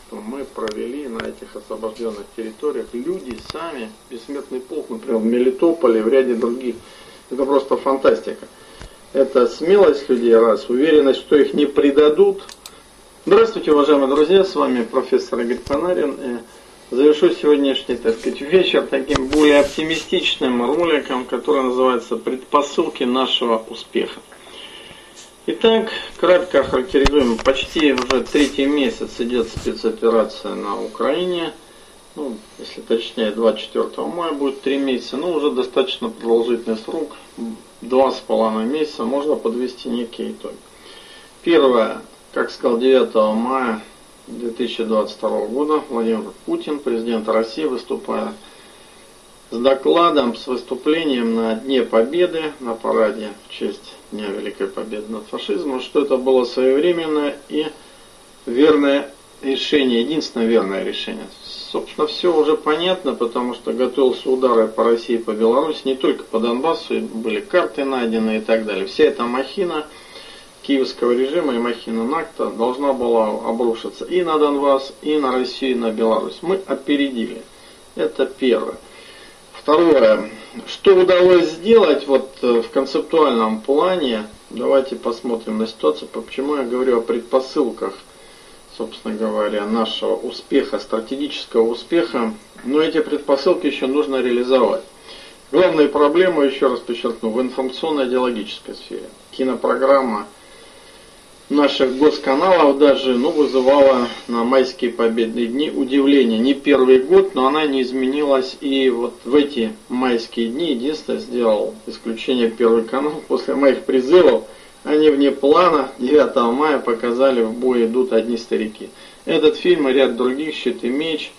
что мы провели на этих освобожденных территориях. Люди сами, бессмертный полк, например, в Мелитополе, в ряде других. Это просто фантастика. Это смелость людей, раз, уверенность, что их не предадут. Здравствуйте, уважаемые друзья, с вами профессор Игорь Панарин. Завершу сегодняшний, вечер таким более оптимистичным роликом, который называется «Предпосылки нашего успеха». Итак, кратко охарактеризуем. Почти уже третий месяц идет спецоперация на Украине. Если точнее, 24 мая будет 3 месяца, но уже достаточно продолжительный срок, 2,5 месяца, можно подвести некий итог. Первое, как сказал 9 мая 2022 года Владимир Путин, президент России, выступая с докладом, с выступлением на Дне Победы, на параде в честь Дня Великой Победы над фашизмом, что это было своевременное и верное решение, единственное верное решение. Собственно, все уже понятно, потому что готовился удары по России и по Беларуси, не только по Донбассу, были карты найдены и так далее. Вся эта махина киевского режима и махина НАКТО должна была обрушиться и на Донбасс, и на Россию, и на Беларусь. Мы опередили. Это первое. Второе. Что удалось сделать в концептуальном плане? Давайте посмотрим на ситуацию. Почему я говорю о предпосылках, собственно говоря, нашего успеха, стратегического успеха. Но эти предпосылки еще нужно реализовать. Главные проблемы, еще раз подчеркну, в информационно-идеологической сфере. Кинопрограмма наших госканалов даже вызывала на майские победные дни удивление. Не первый год, но она не изменилась. И в эти майские дни единственное сделал исключение Первый канал. После моих призывов они вне плана 9 мая показали «В бой идут одни старики». Этот фильм и ряд других, «Щит и меч»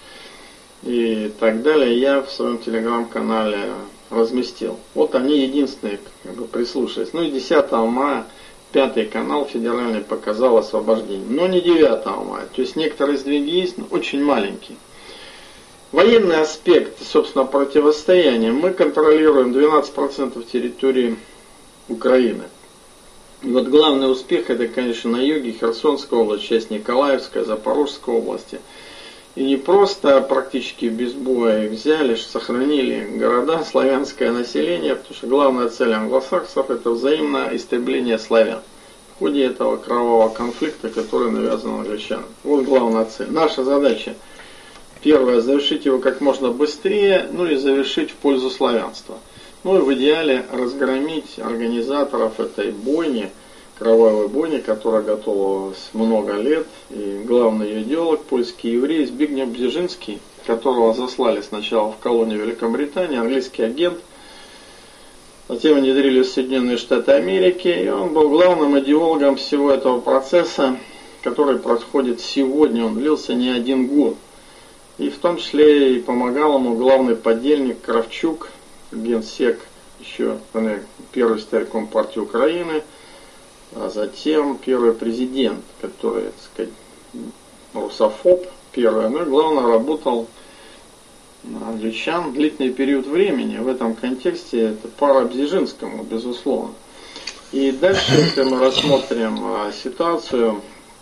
и так далее, я в своем телеграм-канале разместил. Они единственные, прислушались. И 10 мая Пятый канал федеральный показал освобождение. Но не 9 мая. То есть некоторые сдвиги есть, но очень маленькие. Военный аспект, собственно, противостояния. Мы контролируем 12% территории Украины. И главный успех это, конечно, на юге, Херсонская область, часть Николаевская, Запорожской области. И не просто практически без боя их взяли, сохранили города, славянское население, потому что главная цель англосаксов это взаимное истребление славян в ходе этого кровавого конфликта, который навязан англичанам. Вот главная цель. Наша задача, первое, завершить его как можно быстрее, и завершить в пользу славянства. И в идеале разгромить организаторов этой бойни, кровавой бойни, которая готовилась много лет, и главный ее идеолог, польский еврей Збигнев Бзежинский, которого заслали сначала в колонию Великобритании, английский агент, затем внедрили в Соединенные Штаты Америки, и он был главным идеологом всего этого процесса, который происходит сегодня, он длился не 1 год. И в том числе и помогал ему главный подельник Кравчук, генсек, еще первый стариком партии Украины, а затем первый президент, который, русофоб, первый, и главное, работал на англичан длительный период времени. В этом контексте это пара Бзежинскому, безусловно. И дальше, если мы рассмотрим ситуацию,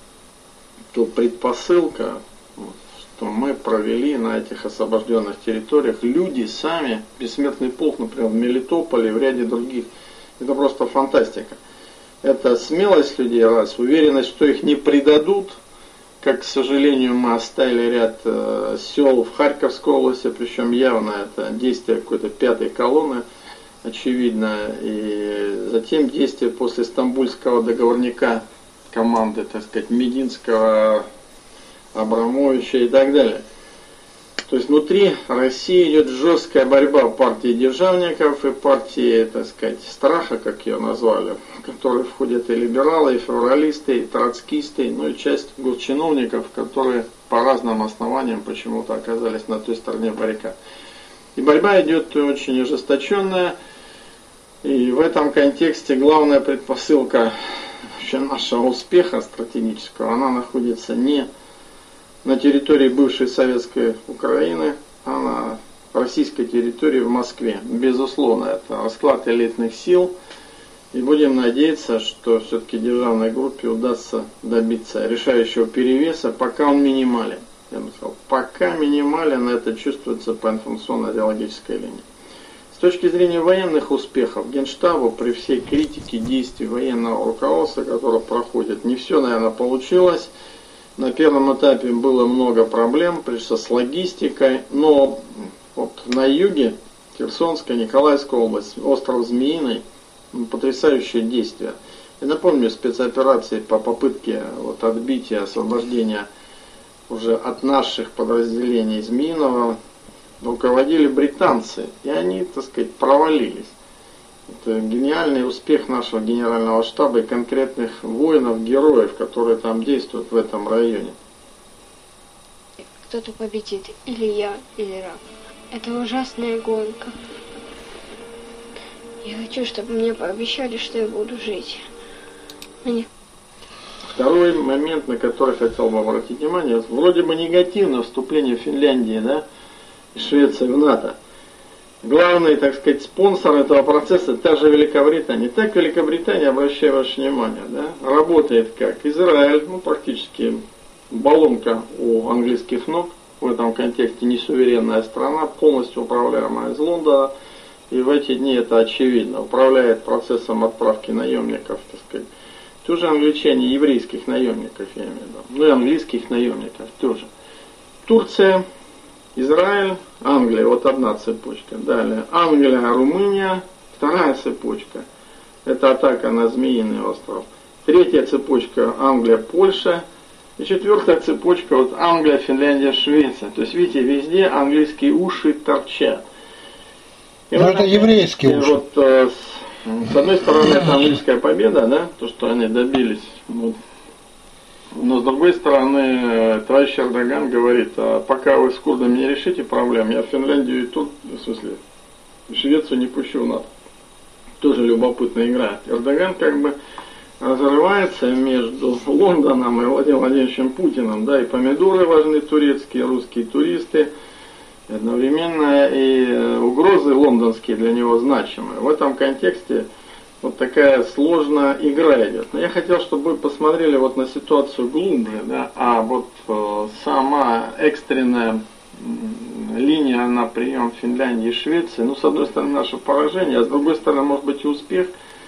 то предпосылка, что мы провели на этих освобожденных территориях, люди сами, бессмертный полк, например, в Мелитополе, в ряде других, это просто фантастика. Это смелость людей, раз, уверенность, что их не предадут, как, к сожалению, мы оставили ряд сел в Харьковской области, причем явно это действие какой-то пятой колонны, очевидно, и затем действие после стамбульского договорника команды, Мединского, Абрамовича и так далее. То есть внутри России идет жесткая борьба партии державников и партии, страха, как ее назвали, в которой входят и либералы, и февралисты, и троцкисты, и часть госчиновников, которые по разным основаниям почему-то оказались на той стороне баррикад. И борьба идет очень ожесточенная, и в этом контексте главная предпосылка нашего успеха стратегического, она находится не на территории бывшей советской Украины, а на российской территории в Москве. Безусловно, это расклад элитных сил. И будем надеяться, что все-таки державной группе удастся добиться решающего перевеса, пока он минимален. я бы сказал, пока минимален, это чувствуется по информационно-идеологической линии. С точки зрения военных успехов Генштаба, при всей критике действий военного руководства, которое проходит, не все, наверное, получилось. На первом этапе было много проблем, прежде всего с логистикой, но вот на юге, Херсонская, Николаевская область, остров Змеиный, потрясающее действие. Я напомню, спецоперации по попытке вот, отбития, освобождения уже от наших подразделений Змеиного руководили британцы, и они, так сказать, провалились. Это гениальный успех нашего генерального штаба и конкретных воинов, героев, которые там действуют в этом районе. Кто-то победит, или я, или Раф. Это ужасная гонка. Я хочу, чтобы мне пообещали, что я буду жить. Второй момент, на который хотел бы обратить внимание, вроде бы негативное вступление Финляндии, да, и Швеции в НАТО. Главный, так сказать, спонсор этого процесса та же Великобритания. Так Великобритания, обращаю ваше внимание, да, работает как Израиль, ну практически баллонка у английских ног, в этом контексте не суверенная страна, полностью управляемая из Лондона, и в эти дни это очевидно, управляет процессом отправки наемников, так сказать. Тоже англичане, еврейских наемников, я имею в виду, ну и английских наемников тоже. Турция, Израиль, Англия, вот одна цепочка. Далее Англия, Румыния, вторая цепочка. Это атака на Змеиный остров. Третья цепочка Англия, Польша. И четвертая цепочка вот Англия, Финляндия, Швеция. То есть, видите, везде английские уши торчат. И но вот это еврейские уши. Вот, с одной стороны, это английская победа, да, то, что они добились. Вот. Но с другой стороны, товарищ Эрдоган говорит, а пока вы с курдами не решите проблем, я Финляндию и тут, в смысле, Швецию не пущу в НАТО. Тоже любопытная игра. Эрдоган как бы разрывается между Лондоном и Владимиром Владимировичем Путиным, да, и помидоры важны турецкие, русские туристы, одновременно и угрозы лондонские для него значимые. В этом контексте вот такая сложная игра идет. Но я хотел, чтобы вы посмотрели вот на ситуацию глубже, да, а вот сама экстренная линия на прием Финляндии и Швеции, ну, с одной стороны, наше поражение, а с другой стороны, может быть, и успех.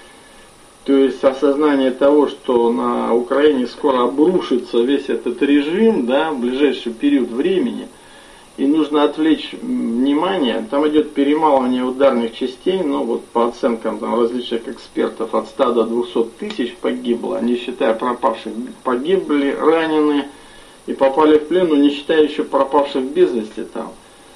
То есть осознание того, что на Украине скоро обрушится весь этот режим, да, в ближайший период времени, и нужно отвлечь внимание, там идет перемалывание ударных частей, ну вот по оценкам там, различных экспертов от 100 до 200 тысяч погибло, не считая пропавших, погибли, ранены и попали в плен, но не считая еще пропавших без вести там.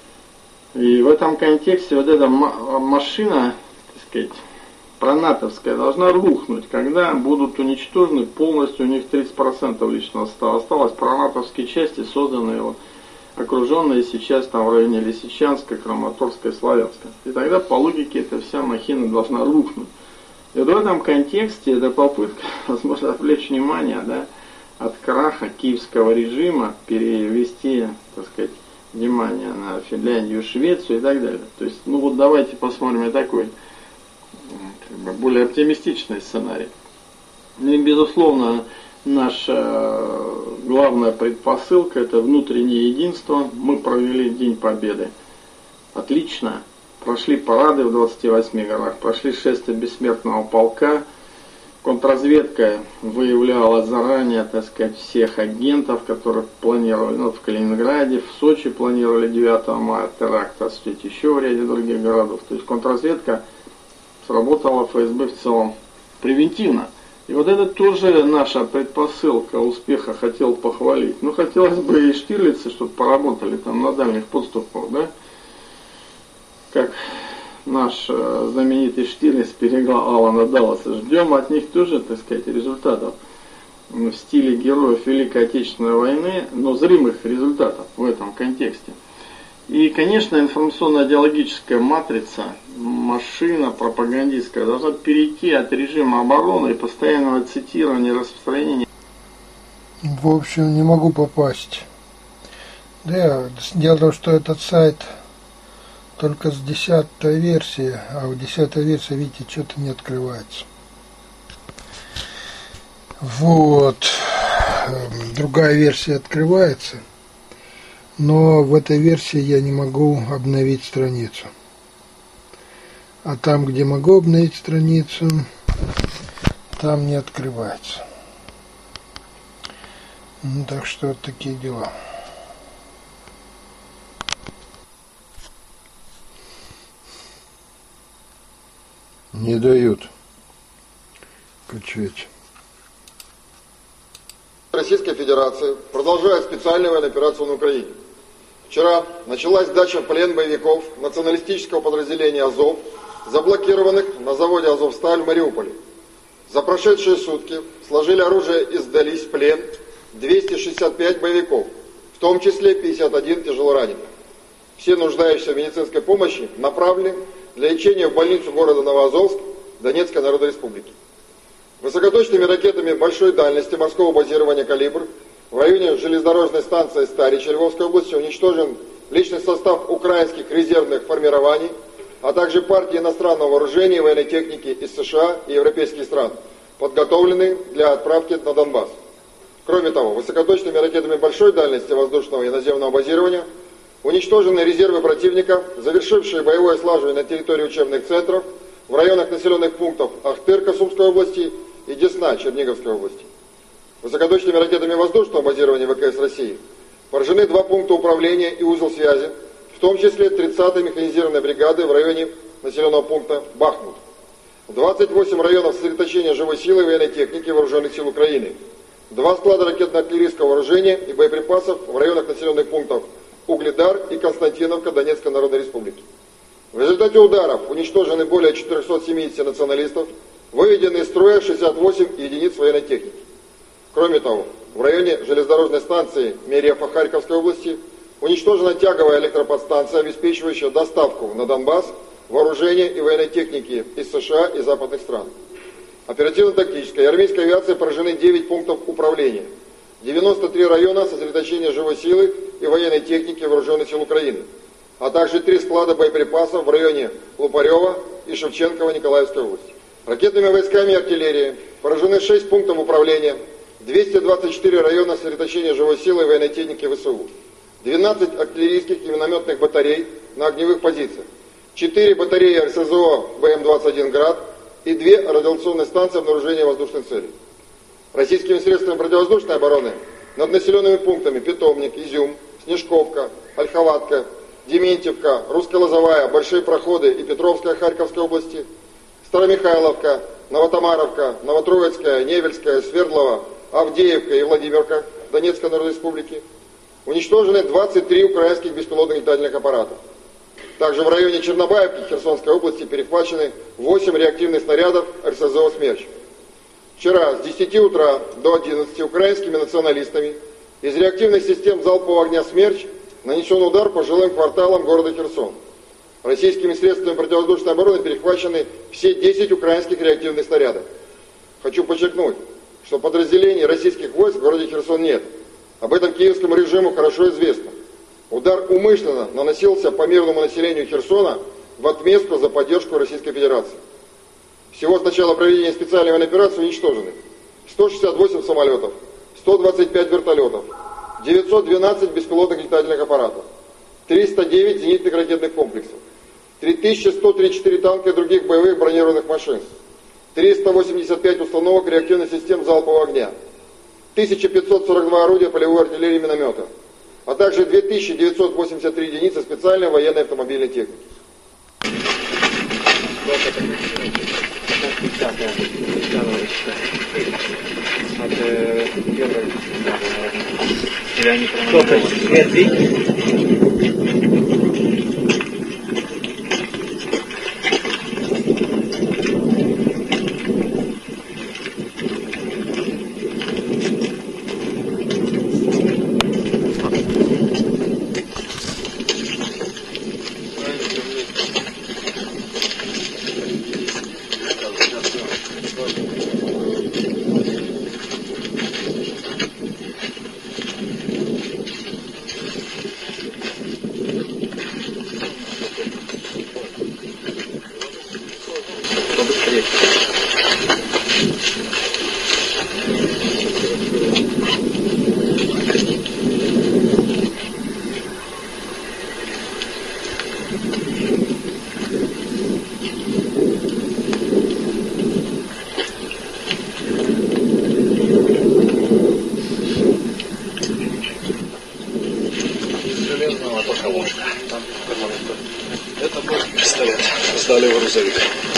И в этом контексте вот эта машина, так сказать, пронатовская, должна рухнуть, когда будут уничтожены полностью, у них 30% личного состава осталось, пронатовские части, созданные вот, окруженные сейчас там в районе Лисичанска, Краматорска и Славянска. И тогда по логике эта вся махина должна рухнуть. И вот в этом контексте эта попытка, возможно, отвлечь внимание, да, от краха киевского режима, перевести, так сказать, внимание на Финляндию, Швецию и так далее. То есть, ну вот давайте посмотрим и такой как бы, более оптимистичный сценарий. Ну и безусловно, наша главная предпосылка – это внутреннее единство. Мы провели День Победы. Отлично. Прошли парады в 28 городах, прошли шествие бессмертного полка. Контрразведка выявляла заранее, так сказать, всех агентов, которых планировали, ну, в Калининграде, в Сочи планировали 9 мая теракт осуществить, еще в ряде других городов. То есть контрразведка сработала, ФСБ в целом превентивно. И вот это тоже наша предпосылка успеха, хотел похвалить. Ну, хотелось бы и Штирлицы, чтобы поработали там на дальних подступах, да? Как наш знаменитый Штирлиц переиграл Алана Далласа. Ждем от них тоже, так сказать, результатов в стиле героев Великой Отечественной войны, но зримых результатов в этом контексте. И, конечно, информационно-идеологическая матрица, машина пропагандистская должна перейти от режима обороны и постоянного цитирования и распространения. В общем, не могу попасть. Да, дело в том, что этот сайт только с 10-й версии, а в 10-й версии, видите, что-то не открывается. Вот. Другая версия открывается. но в этой версии я не могу обновить страницу. А там, где могу обновить страницу, там не открывается. Ну, так что вот такие дела. Не дают качать. Российской Федерации продолжает специальную военную операцию на Украине. Вчера началась сдача в плен боевиков националистического подразделения «Азов», заблокированных на заводе «Азовсталь» в Мариуполе. За прошедшие сутки сложили оружие и сдались в плен 265 боевиков, в том числе 51 тяжелораненых. Все нуждающиеся в медицинской помощи направлены для лечения в больницу города Новоазовск Донецкой Народной Республики. Высокоточными ракетами большой дальности морского базирования «Калибр» в районе железнодорожной станции Старича Львовской области уничтожен личный состав украинских резервных формирований, а также партии иностранного вооружения и военной техники из США и европейских стран, подготовленные для отправки на Донбасс. Кроме того, высокоточными ракетами большой дальности воздушного и наземного базирования уничтожены резервы противника, завершившие боевое слаживание на территории учебных центров в районах населенных пунктов Ахтырка Сумской области и Десна Черниговской области. Высокоточными ракетами воздушного базирования ВКС России поражены 2 пункта управления и узел связи, в том числе 30-й механизированной бригады в районе населенного пункта Бахмут. 28 районов сосредоточения живой силы и военной техники вооруженных сил Украины. 2 склада ракетно-артиллерийского вооружения и боеприпасов в районах населенных пунктов Угледар и Константиновка Донецкой Народной Республики. В результате ударов уничтожены более 470 националистов, выведены из строя 68 единиц военной техники. Кроме того, в районе железнодорожной станции Мерефа Харьковской области уничтожена тяговая электроподстанция, обеспечивающая доставку на Донбасс вооружения и военной техники из США и западных стран. Оперативно-тактической и армейской авиацией поражены 9 пунктов управления, 93 района сосредоточения живой силы и военной техники вооруженных сил Украины, а также 3 склада боеприпасов в районе Лупарева и Шевченкова Николаевской области. Ракетными войсками и артиллерией поражены 6 пунктов управления, 224 района сосредоточения живой силы и военной техники ВСУ, 12 артиллерийских и минометных батарей на огневых позициях, 4 батареи РСЗО БМ-21 «Град» и 2 радиационные станции обнаружения воздушных целей. Российскими средствами противовоздушной обороны над населенными пунктами Питомник, Изюм, Снежковка, Ольховатка, Дементьевка, Русская Лозовая, Большие Проходы и Петровская Харьковской области, Старомихайловка, Новотамаровка, Новотроицкая, Невельская, Свердлова, Авдеевка и Владимирка Донецкой Народной Республики уничтожены 23 украинских беспилотных летательных аппаратов. Также в районе Чернобаевки Херсонской области перехвачены 8 реактивных снарядов РСЗО «Смерч». Вчера с 10 утра до 11 украинскими националистами из реактивных систем залпового огня «Смерч» нанесен удар по жилым кварталам города Херсон. Российскими средствами противовоздушной обороны перехвачены все 10 украинских реактивных снарядов. Хочу подчеркнуть, что подразделений российских войск в городе Херсон нет. Об этом киевскому режиму хорошо известно. Удар умышленно наносился по мирному населению Херсона в отместку за поддержку Российской Федерации. Всего с начала проведения специальной военной операции уничтожены 168 самолетов, 125 вертолетов, 912 беспилотных летательных аппаратов, 309 зенитных ракетных комплексов, 3134 танка и других боевых бронированных машин, 385 установок реактивных систем залпового огня, 1542 орудия полевой артиллерии и миномета, а также 2983 единицы специальной военной автомобильной техники. Это был пистолет. Сдали в грузовик.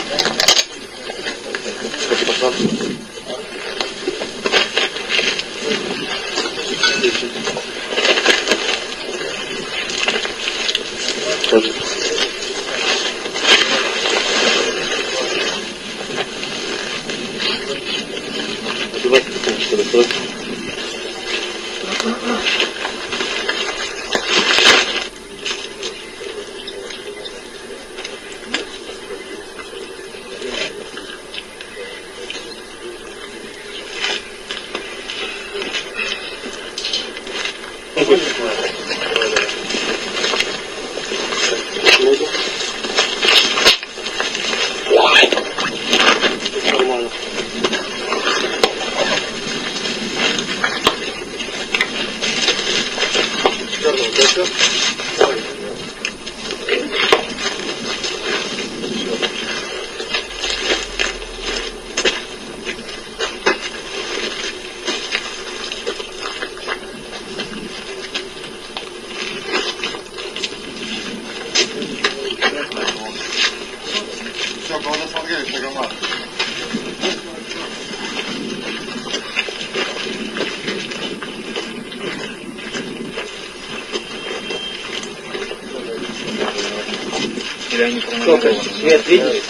Свет видели?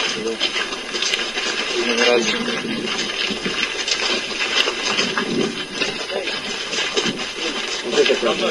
Вот это какой?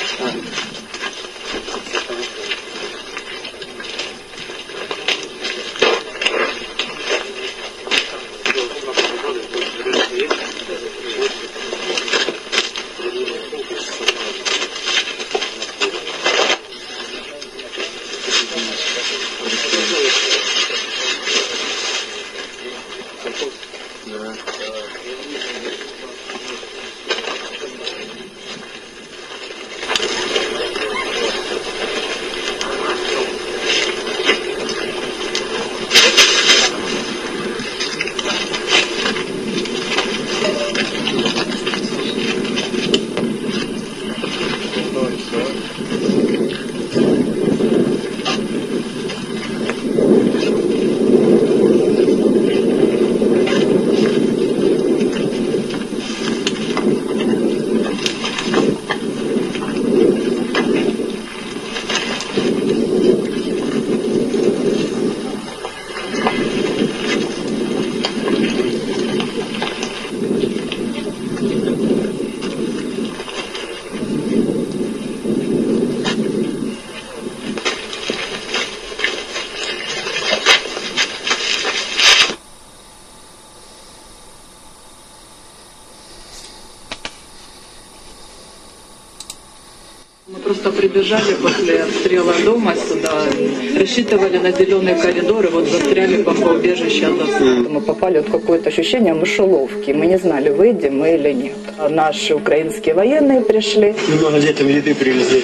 Мы просто прибежали после обстрела дома сюда, рассчитывали на зеленый коридор и вот застряли бомбоубежище Азовстали. Мы попали в какое-то ощущение мышеловки. Мы не знали, выйдем мы или нет. А наши украинские военные пришли. Немного детям еды привезли.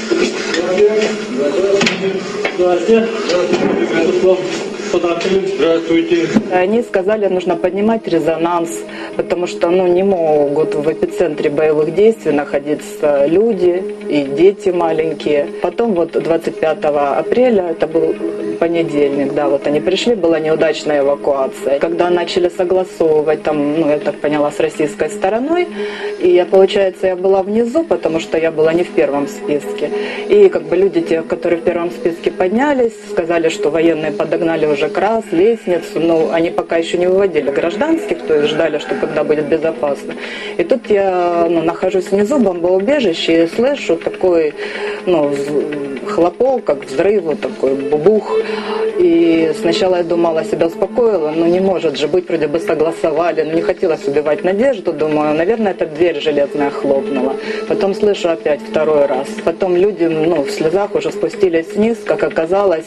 Здравствуйте. Они сказали, нужно поднимать резонанс, потому что не могут в эпицентре боевых действий находиться люди и дети маленькие. Потом вот 25 апреля, это был понедельник, да, вот они пришли, была неудачная эвакуация. Когда начали согласовывать там, я так поняла, с российской стороной, и получается, я была внизу, потому что я была не в первом списке. И как бы люди, те, которые в первом списке поднялись, сказали, что военные подогнали уже крас, лестницу, но они пока еще не выводили гражданских, то есть ждали, что когда будет безопасно. И тут я нахожусь внизу, бомбоубежище, и слышу такой, хлопок, как взрыв, вот такой бубух. И сначала я думала, себя успокоила, не может же быть, вроде бы согласовали, не хотелось убивать надежду, думаю, наверное, эта дверь железная хлопнула. Потом слышу опять второй раз. Потом люди, в слезах уже спустились вниз, как оказалось,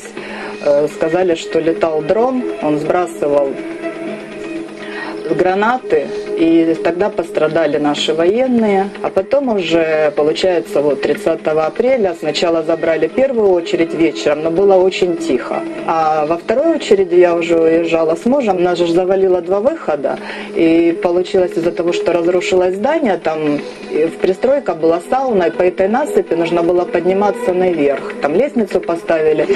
сказали, что летал дрон, он сбрасывал гранаты И тогда пострадали наши военные. А потом уже, получается, вот 30 апреля сначала забрали первую очередь вечером, но было очень тихо. А во второй очереди я уже уезжала с мужем. Нас же завалило 2 выхода. И получилось из-за того, что разрушилось здание, там в пристройка была сауна, и по этой насыпи нужно было подниматься наверх. Там лестницу поставили.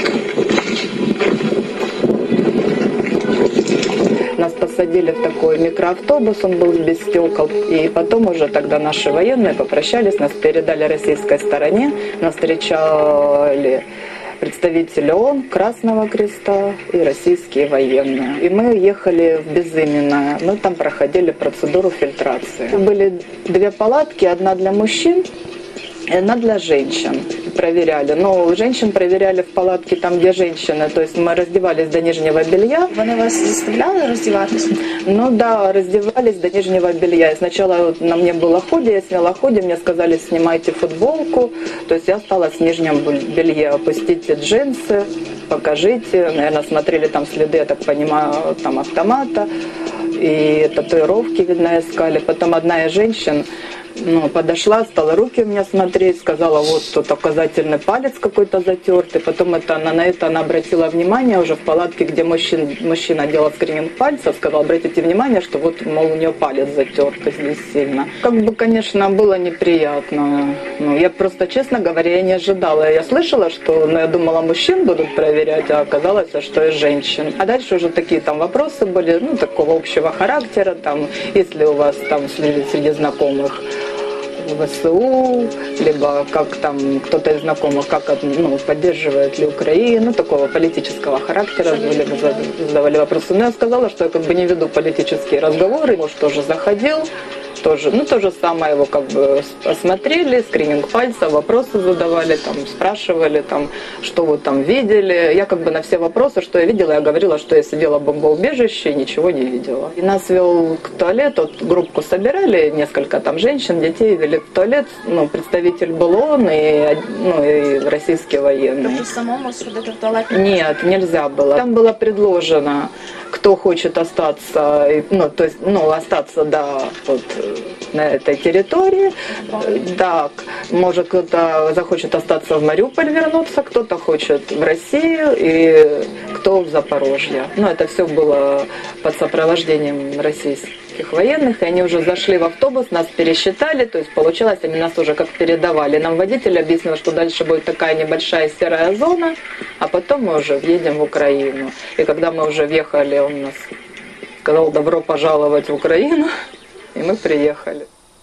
Нас посадили в такой микроавтобус, он был без стекол. И потом уже тогда наши военные попрощались, нас передали российской стороне, нас встречали представители ООН, Красного Креста и российские военные. И мы ехали в Безыменное. Мы там проходили процедуру фильтрации. Были 2 палатки, одна для мужчин и одна для женщин. Проверяли. Но женщин проверяли в палатке там, где женщины. То есть мы раздевались до нижнего белья. Вони вас заставляли раздеваться? Ну да, раздевались до нижнего белья. И сначала вот на мне было худи, я сняла худи, мне сказали, снимайте футболку. То есть я осталась в нижнем белье, опустите джинсы, покажите. Наверное, смотрели там следы, я так понимаю, там автомата. И татуировки, видно, искали. Потом одна из женщин подошла, стала руки у меня смотреть, сказала, вот тут указательный палец какой-то затертый. Потом на это она обратила внимание уже в палатке, где мужчина делал скрининг пальцев, сказал, обратите внимание, что вот, мол, у нее палец затертый здесь сильно. Как бы, конечно, было неприятно. Я просто, честно говоря, я не ожидала. Я слышала, что, я думала, мужчин будут проверять, а оказалось, что и женщин. А дальше уже такие там вопросы были, такого общего характера, там, если у вас там среди знакомых ВСУ, либо как там кто-то из знакомых, как поддерживает ли Украину, такого политического характера, задавали вопросы. Но я сказала, что я как бы не веду политические разговоры, муж тоже заходил, тоже, то же самое его как бы осмотрели, скрининг пальцев, вопросы задавали, там, спрашивали, там, что вы там видели. Я как бы на все вопросы, что я видела, я говорила, что я сидела в бомбоубежище и ничего не видела. И нас вел к туалету, группку собирали, несколько там женщин, детей вели в туалет, представитель был он и российские военные. То самому сходить в туалет? Нет, нельзя было. Там было предложено, кто хочет остаться, остаться, да, вот на этой территории. Так, может, кто-то захочет остаться в Мариуполь, вернуться, кто-то хочет в Россию и кто в Запорожье. Это все было под сопровождением российских военных, и они уже зашли в автобус, нас пересчитали, то есть получалось, они нас уже как передавали. Нам водитель объяснил, что дальше будет такая небольшая серая зона, а потом мы уже въедем в Украину. И когда мы уже въехали, он нас сказал, добро пожаловать в Украину, и мы приехали.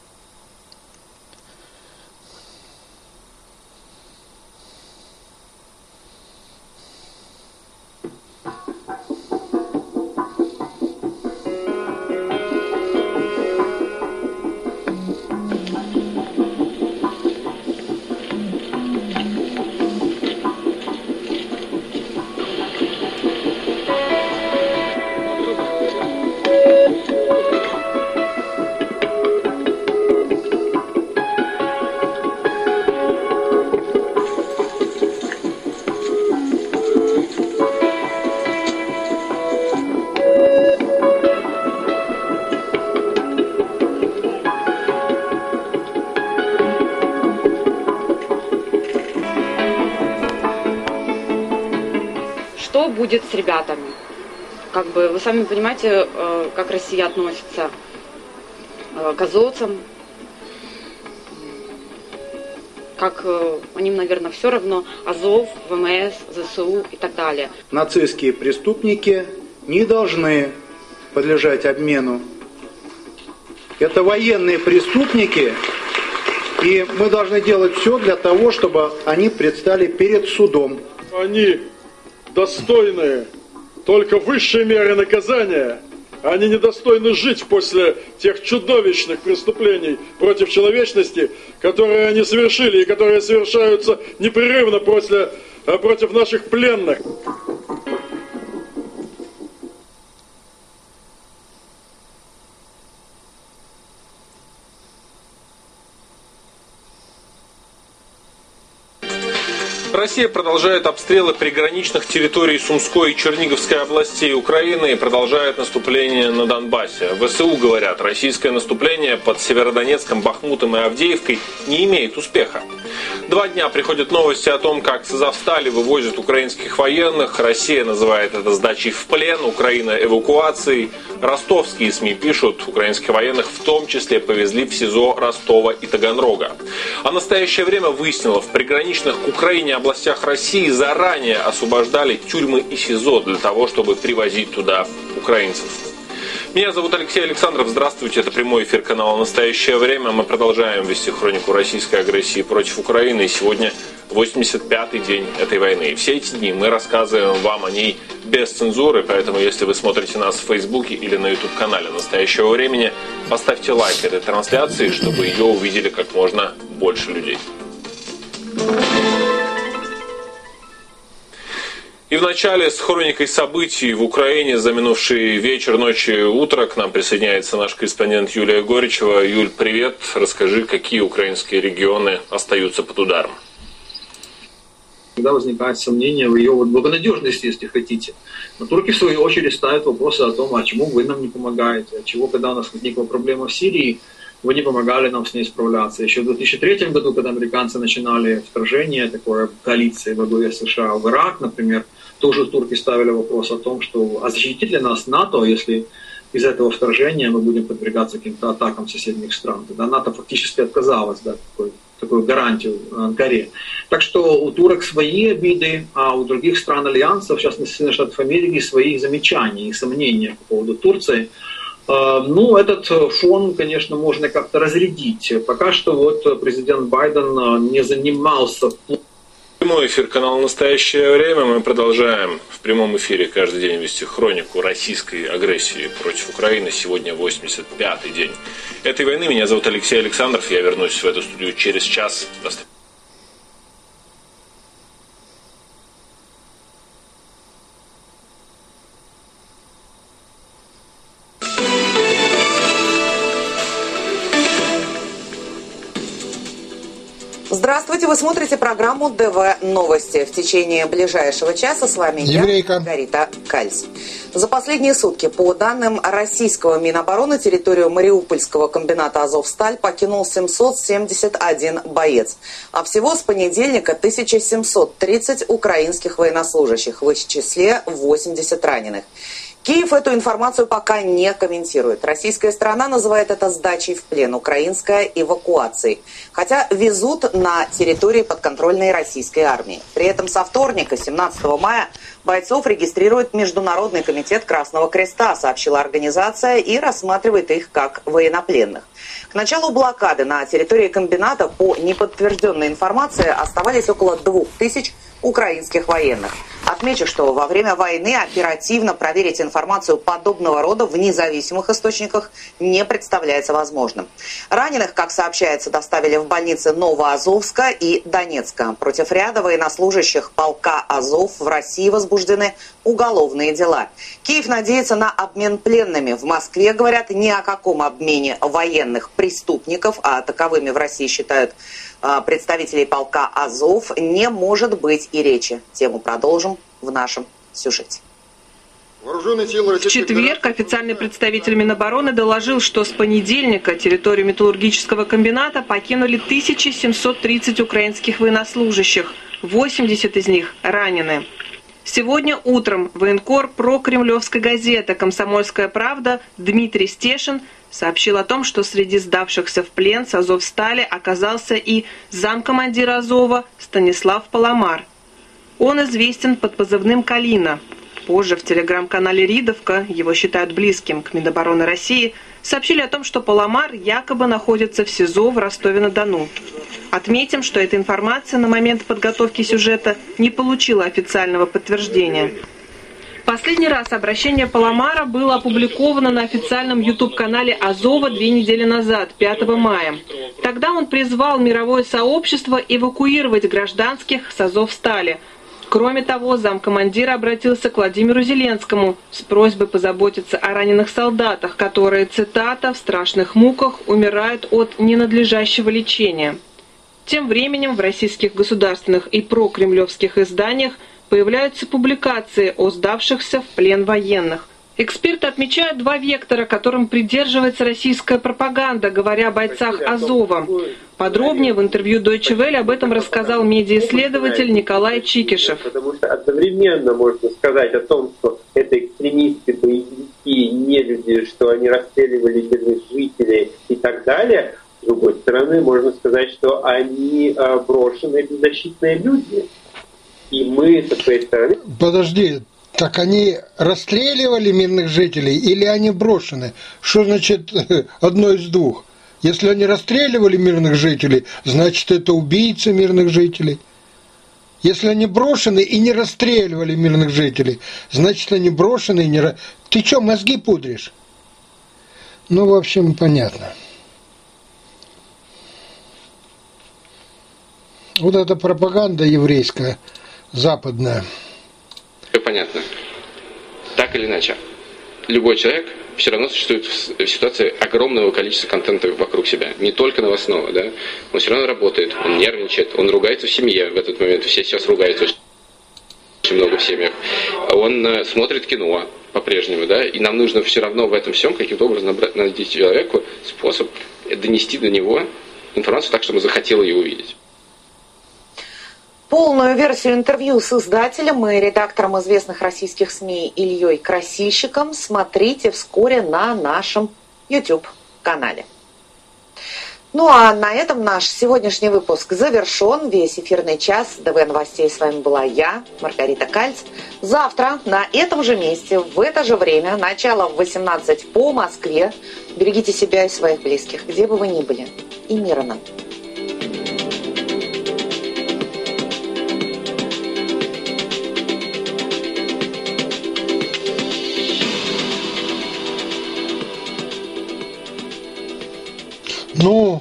Что будет с ребятами? Как бы вы сами понимаете, как Россия относится к азовцам, как им, наверное, все равно Азов, ВМС, ЗСУ и так далее. Нацистские преступники не должны подлежать обмену. Это военные преступники, и мы должны делать все для того, чтобы они предстали перед судом. Они достойны только высшей меры наказания. Они недостойны жить после тех чудовищных преступлений против человечности, которые они совершили и которые совершаются непрерывно против наших пленных. Россия продолжает обстрелы приграничных территорий Сумской и Черниговской областей Украины и продолжает наступление на Донбассе. ВСУ говорят, российское наступление под Северодонецком, Бахмутом и Авдеевкой не имеет успеха. 2 дня приходят новости о том, как с Азовстали вывозят украинских военных. Россия называет это сдачей в плен, Украина эвакуацией. Ростовские СМИ пишут, украинских военных в том числе повезли в СИЗО Ростова и Таганрога. А в настоящее время выяснило, в приграничных к Украине областях России заранее освобождали тюрьмы и СИЗО для того, чтобы привозить туда украинцев. Меня зовут Алексей Александров. Здравствуйте. Это прямой эфир канала «Настоящее время». Мы продолжаем вести хронику российской агрессии против Украины. И сегодня 85-й день этой войны. И все эти дни мы рассказываем вам о ней без цензуры. Поэтому, если вы смотрите нас в Фейсбуке или на YouTube-канале «Настоящего времени», поставьте лайк этой трансляции, чтобы ее увидели как можно больше людей. И в начале с хроникой событий в Украине за минувший вечер, ночь и утро к нам присоединяется наш корреспондент Юлия Горичева. Юль, привет. Расскажи, какие украинские регионы остаются под ударом? Когда возникает сомнение в ее благонадежности, если хотите. Но турки, в свою очередь, ставят вопросы о том, а чему вы нам не помогаете, а чего, когда у нас возникла проблема в Сирии, вы не помогали нам с ней справляться. Еще в 2003 году, когда американцы начинали вторжение такой коалиции во главе США в Ирак, например, тоже турки ставили вопрос о том, что а защитит ли нас НАТО, если из этого вторжения мы будем подвергаться каким-то атакам соседних стран. Тогда НАТО фактически отказалось, да, такую гарантию Анкаре. Так что у турок свои обиды, а у других стран Альянса, в частности Соединенных Штатов Америки, свои замечания и сомнения по поводу Турции. Ну, этот фон, конечно, можно как-то разрядить. Пока что вот президент Байден не занимался... Прямой эфир канала «Настоящее время». Мы продолжаем в прямом эфире каждый день вести хронику российской агрессии против Украины. Сегодня 85-й день этой войны. Меня зовут Алексей Александров. Я вернусь в эту студию через час. Здравствуйте, вы смотрите программу ДВ Новости. В течение ближайшего часа с вами я, Маргарита Кальц. За последние сутки, по данным российского Минобороны, территорию Мариупольского комбината «Азовсталь» покинул 771 боец. А всего с понедельника 1730 украинских военнослужащих, в их числе 80 раненых. Киев эту информацию пока не комментирует. Российская сторона называет это сдачей в плен, украинская эвакуацией. Хотя везут на территории подконтрольной российской армии. При этом со вторника, 17 мая, бойцов регистрирует Международный комитет Красного Креста, сообщила организация, и рассматривает их как военнопленных. К началу блокады на территории комбината, по неподтвержденной информации, оставались около 2000 украинских военных. Отмечу, что во время войны оперативно проверить информацию подобного рода в независимых источниках не представляется возможным. Раненых, как сообщается, доставили в больницы Новоазовска и Донецка. Против ряда военнослужащих полка Азов в России возбуждены уголовные дела. Киев надеется на обмен пленными. В Москве говорят ни о каком обмене военных преступников, а таковыми в России считают представителей полка Азов, не может быть и речи. Тему продолжим в нашем сюжете. В четверг официальный представитель Минобороны доложил, что с понедельника территорию металлургического комбината покинули 1730 украинских военнослужащих, 80 из них ранены. Сегодня утром военкор прокремлевской газеты «Комсомольская правда» Дмитрий Стешин сообщил о том, что среди сдавшихся в плен с Азовстали оказался и замкомандира Азова Станислав Паламар. Он известен под позывным «Калина». Позже в телеграм-канале «Ридовка», его считают близким к Минобороны России, сообщили о том, что Паламар якобы находится в СИЗО в Ростове-на-Дону. Отметим, что эта информация на момент подготовки сюжета не получила официального подтверждения. Последний раз обращение Паламара было опубликовано на официальном YouTube-канале Азова 2 недели назад, 5 мая. Тогда он призвал мировое сообщество эвакуировать гражданских с Азовстали. Кроме того, замкомандира обратился к Владимиру Зеленскому с просьбой позаботиться о раненых солдатах, которые, цитата, «в страшных муках умирают от ненадлежащего лечения». Тем временем в российских государственных и прокремлевских изданиях появляются публикации о сдавшихся в плен военных. Эксперты отмечают два вектора, которым придерживается российская пропаганда, говоря о бойцах Азова. Подробнее в интервью Deutsche Welle об этом рассказал медиаисследователь Николай Чикишев. Потому что одновременно можно сказать о том, что это экстремисты, боевики, нелюди, что они расстреливали мирных жителей и так далее. С другой стороны, можно сказать, что они брошенные беззащитные люди. И мы со своей стороны... Подожди. Так они расстреливали мирных жителей или они брошены? Что значит одно из двух? Если они расстреливали мирных жителей, значит это убийцы мирных жителей. Если они брошены и не расстреливали мирных жителей, значит они брошены и не... Ты что, мозги пудришь? Ну, в общем, понятно. Вот эта пропаганда еврейская, западная. Все понятно. Так или иначе, любой человек все равно существует в ситуации огромного количества контента вокруг себя. Не только новостного, да. Он все равно работает, он нервничает, он ругается в семье в этот момент. Все сейчас ругаются очень много в семьях. Он смотрит кино по-прежнему, да. И нам нужно все равно в этом всем каким-то образом найти человеку способ донести до него информацию так, чтобы он захотел ее увидеть. Полную версию интервью с издателем и редактором известных российских СМИ Ильей Красильщиком смотрите вскоре на нашем YouTube-канале. Ну а на этом наш сегодняшний выпуск завершен. Весь эфирный час ДВ новостей с вами была я, Маргарита Кальц. Завтра на этом же месте, в это же время, начало в 18 по Москве. Берегите себя и своих близких, где бы вы ни были. И мира нам. Ну,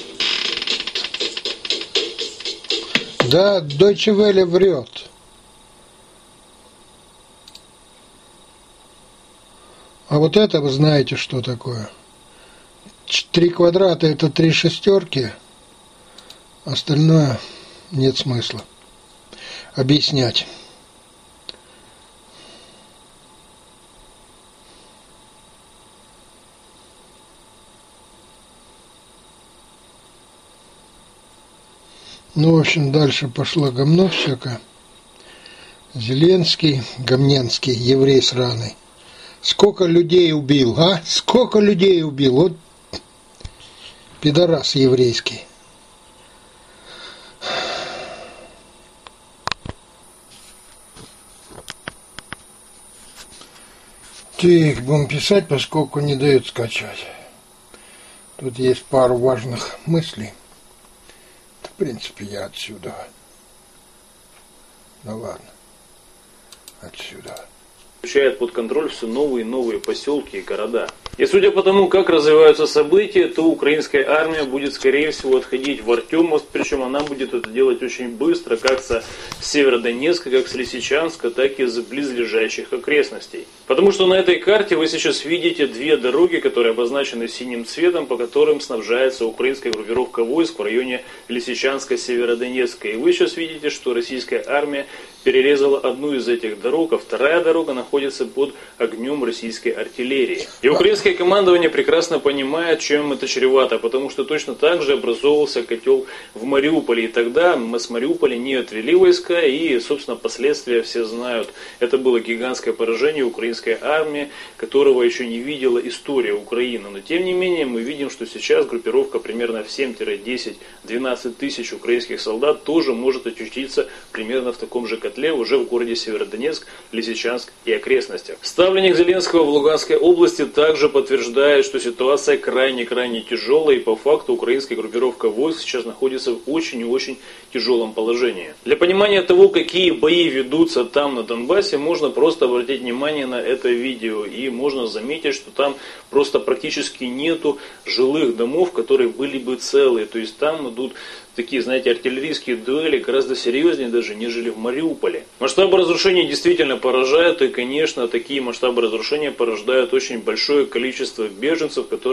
да, Deutsche Welle врет. А вот это вы знаете, что такое. 3 квадрата это 3 шестерки, остальное нет смысла объяснять. Ну, в общем, дальше пошло говно всякое. Зеленский, Гомнянский, еврей сраный. Сколько людей убил, а? Сколько людей убил? Вот пидорас еврейский. Так, будем писать, поскольку не дают скачать. Тут есть пару важных мыслей. В принципе, я отсюда. Ну ладно. Отсюда. Получает под контроль все новые и новые поселки и города. И судя по тому, как развиваются события, то украинская армия будет, скорее всего, отходить в Артемовск, причем она будет это делать очень быстро, как с Северодонецка, как с Лисичанска, так и из близлежащих окрестностей. Потому что на этой карте вы сейчас видите две дороги, которые обозначены синим цветом, по которым снабжается украинская группировка войск в районе Лисичанска-Северодонецка. И вы сейчас видите, что российская армия перерезала одну из этих дорог, а вторая дорога находится под огнем российской артиллерии. И украинское командование прекрасно понимает, чем это чревато, потому что точно так же образовывался котел в Мариуполе. И тогда мы с Мариуполя не отвели войска, и, собственно, последствия все знают. Это было гигантское поражение украинской армии, которого еще не видела история Украины. Но, тем не менее, мы видим, что сейчас группировка примерно в 7-10-12 тысяч украинских солдат тоже может очутиться примерно в таком же котле уже в городе Северодонецк, Лисичанск и окрестностях. Ставленник Зеленского в Луганской области также подтверждает, что ситуация крайне-крайне тяжелая, и по факту украинская группировка войск сейчас находится в очень и очень тяжелом положении. Для понимания того, какие бои ведутся там на Донбассе, можно просто обратить внимание на это видео, и можно заметить, что там просто практически нету жилых домов, которые были бы целые. То есть там идут такие, знаете, артиллерийские дуэли гораздо серьезнее даже, нежели в Мариуполе. Масштабы разрушений действительно поражают, и, конечно, такие масштабы разрушения порождают очень большое количество беженцев, которые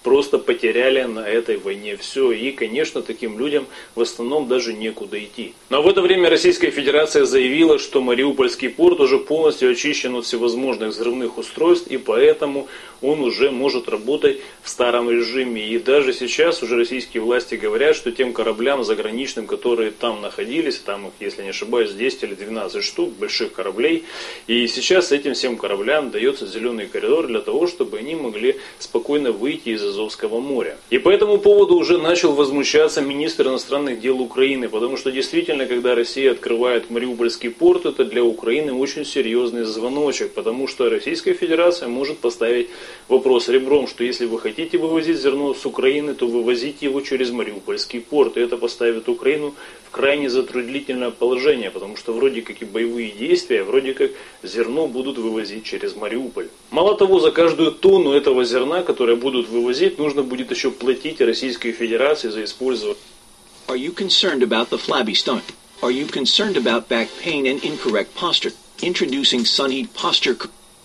просто потеряли на этой войне все. И, конечно, таким людям в основном даже некуда идти. Но в это время Российская Федерация заявила, что Мариупольский порт уже полностью очищен от всевозможных взрывных устройств, и поэтому он уже может работать в старом режиме. И даже сейчас уже российские власти говорят, что тем кораблям заграничным, которые там находились, там их, если не ошибаюсь, 10 или 12 штук, больших кораблей, и сейчас этим всем кораблям дается зеленый коридор для того, чтобы они могли спокойно выйти из Азовского моря. И по этому поводу уже начал возмущаться министр иностранных дел Украины, потому что действительно, когда Россия открывает Мариупольский порт, это для Украины очень серьезный звоночек, потому что Российская Федерация может поставить вопрос ребром, что если вы хотите вывозить зерно с Украины, то вывозите его через Мариупольский порт, и это поставит Украину в крайне затруднительное положение, потому что вроде как и боевые действия, вроде как зерно будут вывозить через Мариуполь. Мало того, за каждую тонну этого зерна, которое будут вывозить, нужно будет еще платить Российской Федерации за использование. Are you concerned about the flabby stomach? Are you concerned about back pain and incorrect posture? Introducing Sunheat Posture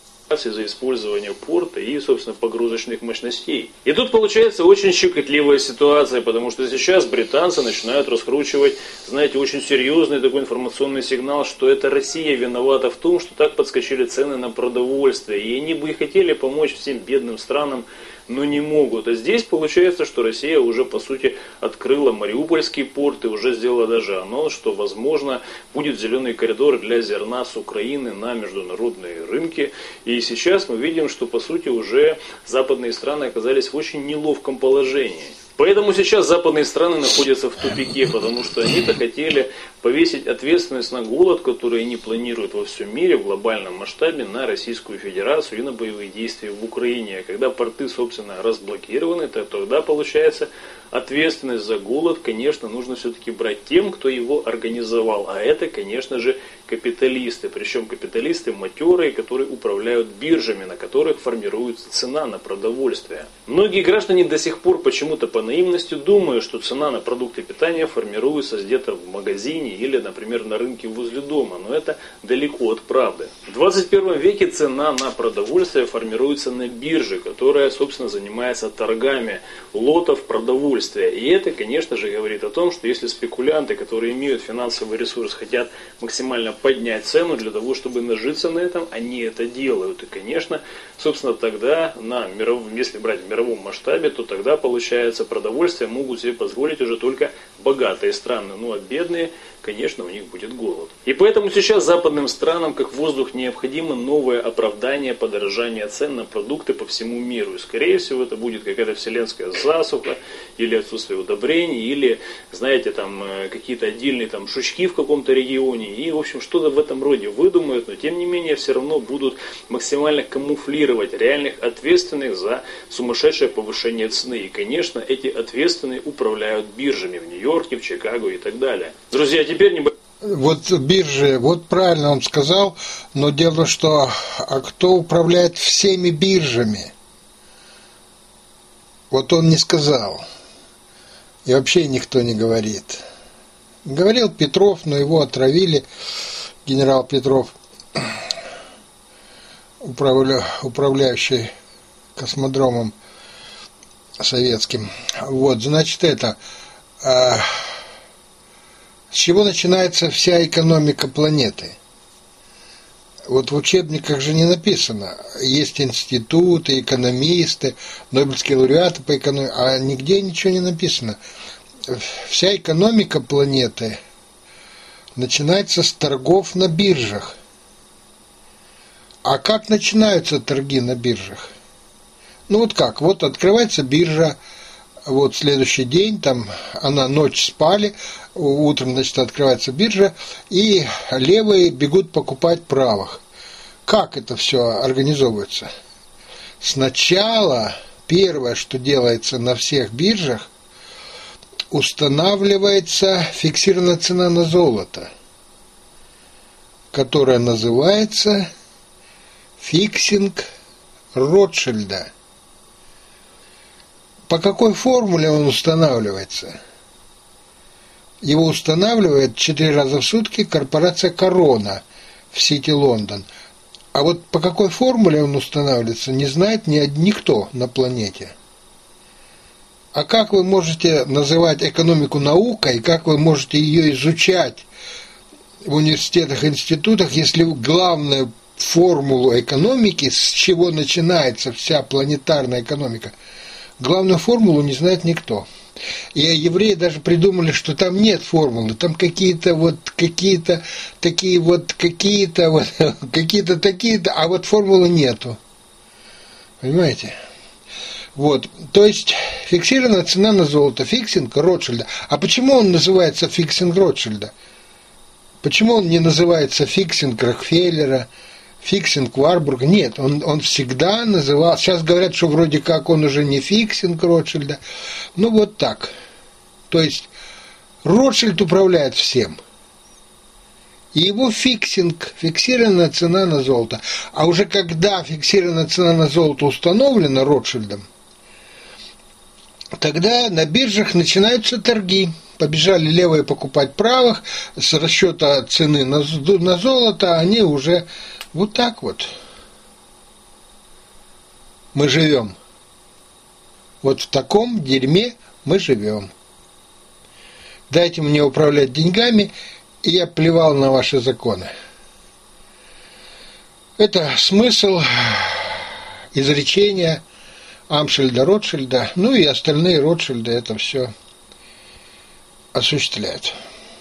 за использование порта и, собственно, погрузочных мощностей. И тут получается очень щекотливая ситуация, потому что сейчас британцы начинают раскручивать, знаете, очень серьезный такой информационный сигнал, что это Россия виновата в том, что так подскочили цены на продовольствие. И они бы и хотели помочь всем бедным странам, но не могут. А здесь получается, что Россия уже, по сути, открыла Мариупольский порт и уже сделала даже анонс, что, возможно, будет зеленый коридор для зерна с Украины на международные рынки. И сейчас мы видим, что, по сути, уже западные страны оказались в очень неловком положении. Поэтому сейчас западные страны находятся в тупике, потому что они-то хотели повесить ответственность на голод, который они планируют во всем мире в глобальном масштабе, на Российскую Федерацию и на боевые действия в Украине. А когда порты, собственно, разблокированы, то тогда получается ответственность за голод, конечно, нужно все-таки брать тем, кто его организовал. А это, конечно же, капиталисты. Причем капиталисты матерые, которые управляют биржами, на которых формируется цена на продовольствие. Многие граждане до сих пор почему-то по наивности думают, что цена на продукты питания формируется где-то в магазине или, например, на рынке возле дома. Но это далеко от правды. В 21 веке цена на продовольствие формируется на бирже, которая, собственно, занимается торгами лотов продовольствия. И это, конечно же, говорит о том, что если спекулянты, которые имеют финансовый ресурс, хотят максимально поднять цену для того, чтобы нажиться на этом, они это делают. И, конечно, собственно, тогда, если брать в мировом масштабе, то тогда, получается, продовольствие могут себе позволить уже только богатые страны. Ну а бедные, конечно, у них будет голод. И поэтому сейчас западным странам, как воздух, необходимо новое оправдание подорожания цен на продукты по всему миру. И, скорее всего, это будет какая-то вселенская засуха, или отсутствие удобрений, или, знаете, там какие-то отдельные там шучки в каком-то регионе. И, в общем, что-то в этом роде выдумают, но, тем не менее, все равно будут максимально камуфлировать реальных ответственных за сумасшедшее повышение цены. И, конечно, эти ответственные управляют биржами в Нью-Йорке, в Чикаго и так далее. Друзья, теперь не... Вот биржи, вот правильно он сказал, но дело, что кто управляет всеми биржами? Вот он не сказал. И вообще никто не говорит. Говорил Петров, но его отравили. Генерал Петров, управляющий космодромом советским. Вот, значит, это... С чего начинается вся экономика планеты? Вот в учебниках же не написано. Есть институты, экономисты, нобелевские лауреаты по экономике, а нигде ничего не написано. Вся экономика планеты начинается с торгов на биржах. А как начинаются торги на биржах? Ну вот как? Вот открывается биржа, вот следующий день, там она ночь спали, утром, значит, открывается биржа, и левые бегут покупать правых. Как это все организовывается? Сначала первое, что делается на всех биржах, устанавливается фиксированная цена на золото, которая называется фиксинг Ротшильда. По какой формуле он устанавливается? Его устанавливает 4 раза в сутки корпорация «Корона» в Сити, Лондон. А вот по какой формуле он устанавливается, не знает никто на планете. А как вы можете называть экономику наукой, как вы можете ее изучать в университетах, институтах, если главную формулу экономики, с чего начинается вся планетарная экономика, главную формулу не знает никто. И евреи даже придумали, что там нет формулы, там какие-то, а вот формулы нету. Понимаете? Вот, то есть фиксированная цена на золото, фиксинг Ротшильда. А почему он называется фиксинг Ротшильда? Почему он не называется фиксинг Рокфеллера, фиксинг Варбурга? Нет, он всегда называл. Сейчас говорят, что вроде как он уже не фиксинг Ротшильда. Ну вот так. То есть Ротшильд управляет всем. И его фиксинг, фиксированная цена на золото. А уже когда фиксированная цена на золото установлена Ротшильдом, тогда на биржах начинаются торги. Побежали левые покупать правых, с расчета цены на золото, они уже вот так вот. Мы живем. Вот в таком дерьме мы живем. Дайте мне управлять деньгами, и я плевал на ваши законы. Это смысл изречения Амшельда, Ротшильда, ну и остальные Ротшильды это все осуществляют.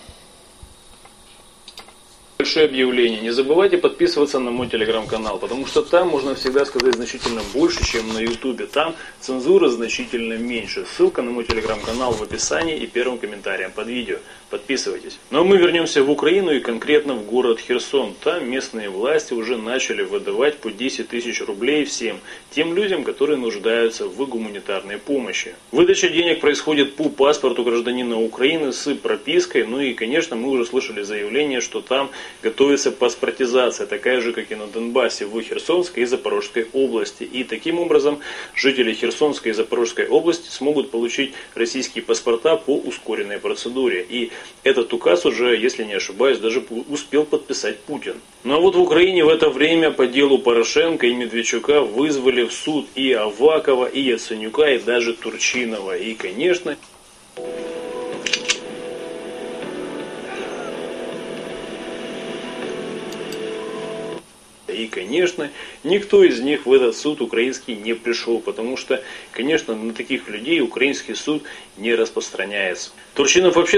Большое объявление. Не забывайте подписываться на мой телеграм-канал, потому что там можно всегда сказать значительно больше, чем на ютубе. Там цензура значительно меньше. Ссылка на мой телеграм-канал в описании и первым комментарием под видео. Подписывайтесь. Но мы вернемся в Украину и конкретно в город Херсон. Там местные власти уже начали выдавать по 10 тысяч рублей всем тем людям, которые нуждаются в гуманитарной помощи. Выдача денег происходит по паспорту гражданина Украины с пропиской. Ну и, конечно, мы уже слышали заявление, что там готовится паспортизация, такая же, как и на Донбассе, в Херсонской и Запорожской области. И таким образом жители Херсонской и Запорожской области смогут получить российские паспорта по ускоренной процедуре. И этот указ уже, если не ошибаюсь, даже успел подписать Путин. Ну а вот в Украине в это время по делу Порошенко и Медведчука вызвали в суд и Авакова, и Яценюка, и даже Турчинова. И, конечно... И, конечно, никто из них в этот суд украинский не пришел, потому что, конечно, на таких людей украинский суд не распространяется. Турчинов вообще